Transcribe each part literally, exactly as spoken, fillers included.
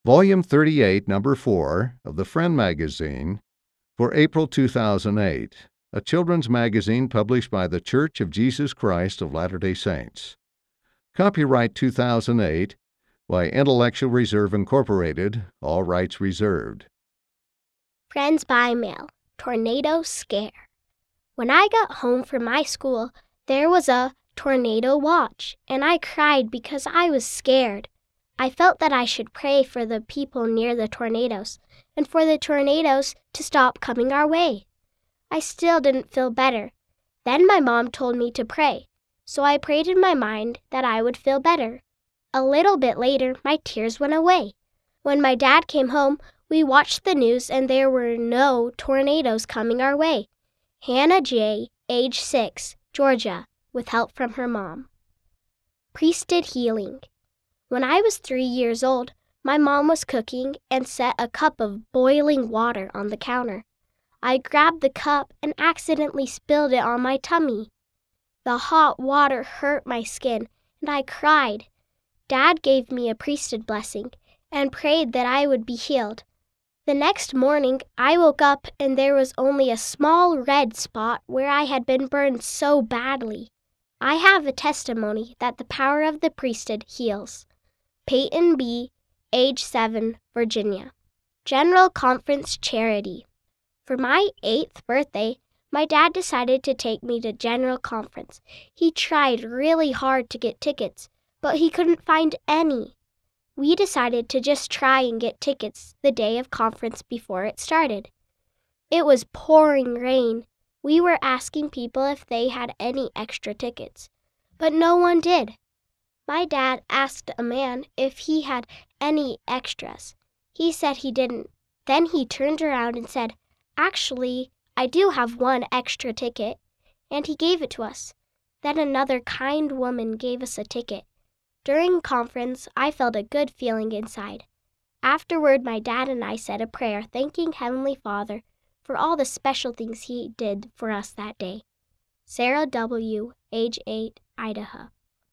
Volume thirty-eight, Number four of the Friend magazine for April two thousand eight, a children's magazine published by The Church of Jesus Christ of Latter-day Saints. Copyright two thousand eight by Intellectual Reserve Incorporated, all rights reserved. Friends by Mail, Tornado Scare. When I got home from my school, there was a tornado watch, and I cried because I was scared. I felt that I should pray for the people near the tornadoes and for the tornadoes to stop coming our way. I still didn't feel better. Then my mom told me to pray, so I prayed in my mind that I would feel better. A little bit later, my tears went away. When my dad came home, we watched the news and there were no tornadoes coming our way. Hannah J., age six, Georgia, with help from her mom. Priesthood Healing. When I was three years old, my mom was cooking and set a cup of boiling water on the counter. I grabbed the cup and accidentally spilled it on my tummy. The hot water hurt my skin, and I cried. Dad gave me a priesthood blessing and prayed that I would be healed. The next morning, I woke up and there was only a small red spot where I had been burned so badly. I have a testimony that the power of the priesthood heals. Peyton B., age seven, Virginia. General Conference Charity. For my eighth birthday, my dad decided to take me to General Conference. He tried really hard to get tickets, but he couldn't find any. We decided to just try and get tickets the day of conference before it started. It was pouring rain. We were asking people if they had any extra tickets, but no one did. My dad asked a man if he had any extras. He said he didn't. Then he turned around and said, "Actually, I do have one extra ticket," and he gave it to us. Then another kind woman gave us a ticket. During conference, I felt a good feeling inside. Afterward, my dad and I said a prayer thanking Heavenly Father for all the special things He did for us that day. Sarah W., age eight, Idaho.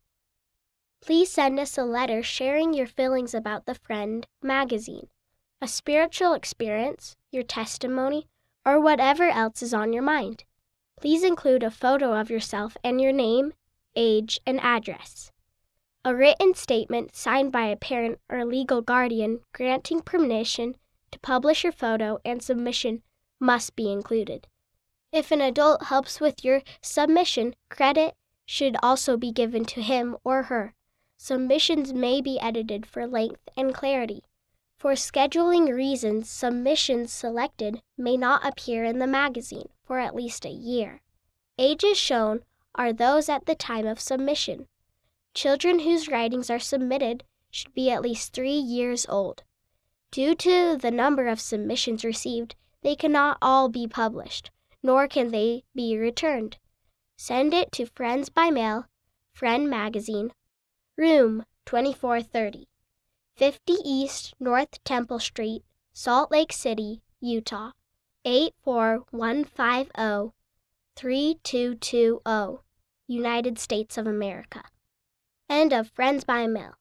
Please send us a letter sharing your feelings about the Friend magazine, a spiritual experience, your testimony, or whatever else is on your mind. Please include a photo of yourself and your name, age, and address. A written statement signed by a parent or legal guardian granting permission to publish your photo and submission must be included. If an adult helps with your submission, credit should also be given to him or her. Submissions may be edited for length and clarity. For scheduling reasons, submissions selected may not appear in the magazine for at least a year. Ages shown are those at the time of submission. Children whose writings are submitted should be at least three years old. Due to the number of submissions received, they cannot all be published, nor can they be returned. Send it to Friends by Mail, Friend Magazine, Room twenty-four thirty, fifty East North Temple Street, Salt Lake City, Utah, eight four one five zero, three two two zero, United States of America. End of Friends by Mail.